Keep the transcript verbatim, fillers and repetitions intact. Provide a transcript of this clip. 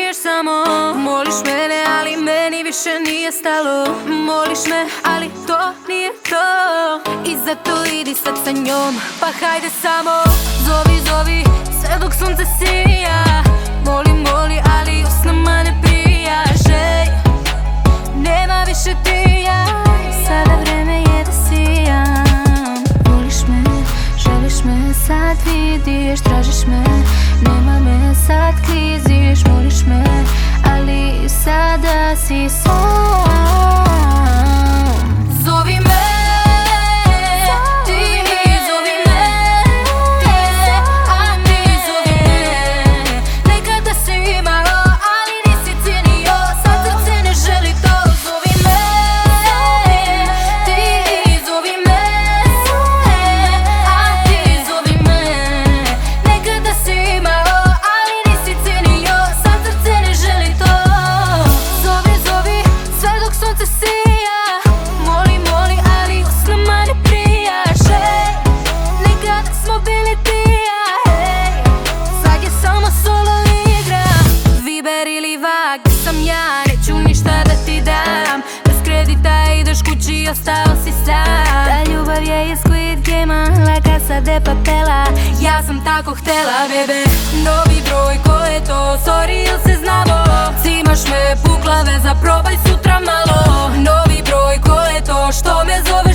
vjeruješ samo. Moliš mene, ali meni više nije stalo. Moliš me, ali to nije to. I zato idi sad sa njom, pa hajde samo. Zovi, zovi, sve dok sunce sija. Moli, moli, ali s nama ne prijaže. Nema više ti ja, sada vreme je da sijam. Voliš me, želiš me, sad vidiš, tražiš me. Nema me, sad kliziš, moliš me, ali sada si sam. Zovi me, ti zovi me, a ti zovi me. Nekada si imao, ali nisi cijenio, sad srce ne želi to. Zovi me, ti zovi me, a ti zovi me. Nekada si imao, ali nisi cijenio, sad srce ne želi to. Zovi, zovi, sve dok sunce sija. Moli, moli, ali s nama ne prijaže. Nekada smo bili ti i ja, hej. Sad je samo solo igra. Viber ili Vag, gdje sam ja, neću ništa da ti dam. Bez kredita ideš kući, ostao si sam. Ta ljubav je iz Squid Game-a, La Casa de Papela. Ja sam tako htela, bebe. Novi broj, ko je to? Sorry, jel se znamo? Cimaš me, pukla veza, probaj sutra malo. Novi broj, ko je to? Što me zove?